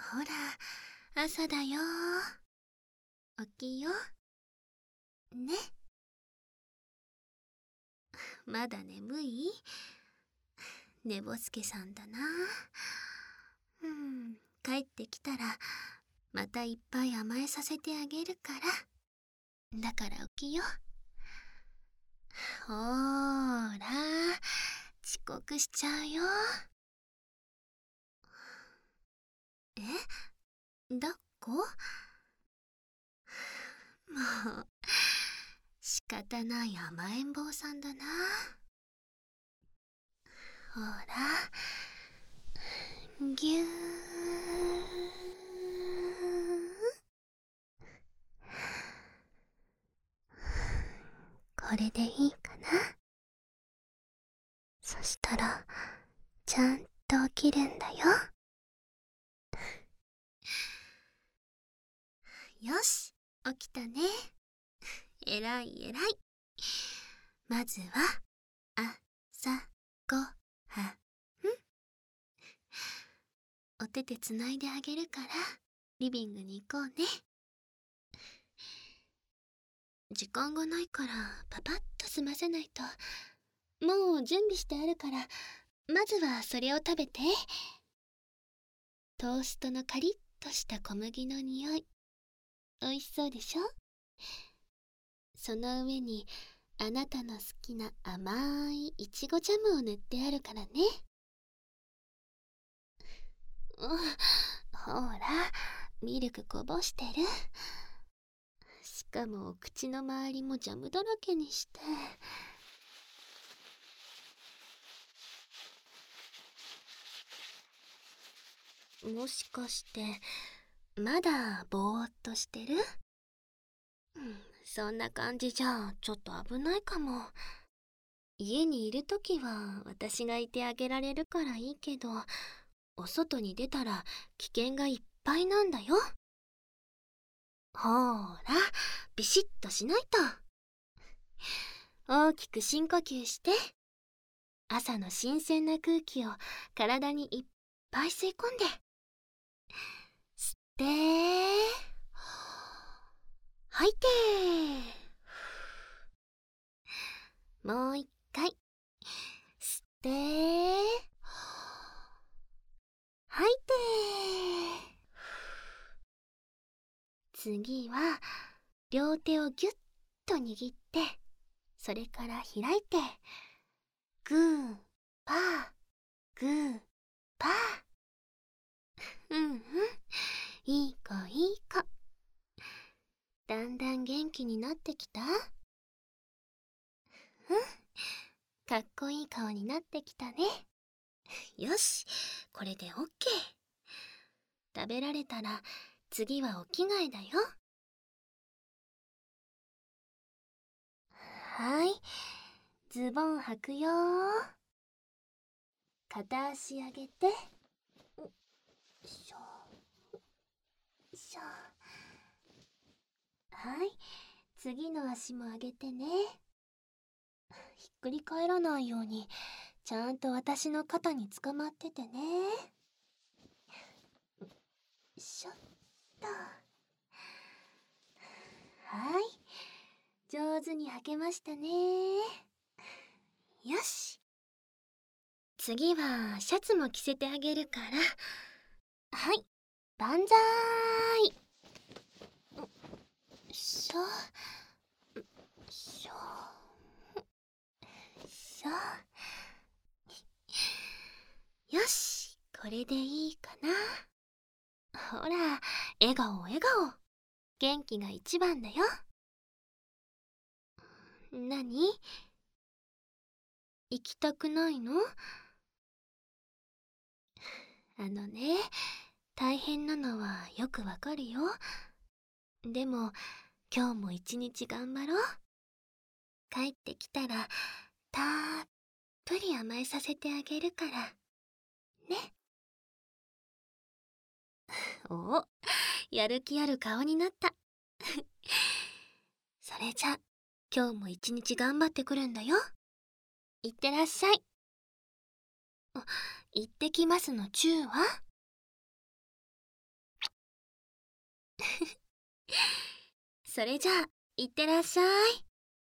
ほら、朝だよ。起きよ。ね。まだ眠い？寝ぼすけさんだな。帰ってきたら、またいっぱい甘えさせてあげるから。だから起きよ。ほーら、遅刻しちゃうよ。え？抱っこ？もう、仕方ない甘えん坊さんだな。ほら、ぎゅー。これでいいかな。そしたら、ちゃんと起きるんだよ。よし、起きたね。えらいえらい。まずは、朝ごはん。お手手つないであげるから、リビングに行こうね。時間がないから、パパッと済ませないと。もう準備してあるから、まずはそれを食べて。トーストのカリッとした小麦の匂い。おいしそうでしょ？その上に、あなたの好きな甘いいちごジャムを塗ってあるからね。ほら、ミルクこぼしてる。しかも口の周りもジャムだらけにして。もしかしてまだぼーっとしてる？そんな感じじゃちょっと危ないかも。家にいるときは私がいてあげられるからいいけど、お外に出たら危険がいっぱいなんだよ。ほーら、ビシッとしないと。大きく深呼吸して。朝の新鮮な空気を体にいっぱい吸い込んで。吸って、吐いて。もう一回。吸って、吐いて。次は、両手をぎゅっと握って、それから開いて、グー、パー、グー、パー。いい子いい子。だんだん元気になってきた？かっこいい顔になってきたね。よし、これでオッケー。食べられたら次はお着替えだよ。はい、ズボン履くよ。片足上げて。しょしょ。はい、次の足も上げてね。ひっくり返らないようにちゃんと私の肩につかまっててね。しょっと。はい、上手に履けましたね。よし、次はシャツも着せてあげるから。はい、万歳。しょしょしょ。よし、これでいいかな。ほら、笑顔笑顔。元気が一番だよ。なに？行きたくないの？大変なのはよくわかるよ。でも、今日も一日頑張ろう。帰ってきたら、たっぷり甘えさせてあげるから。ね。お、やる気ある顔になった。それじゃ、今日も一日頑張ってくるんだよ。いってらっしゃい。行ってきますのチューは？ それじゃあ、いってらっしゃい。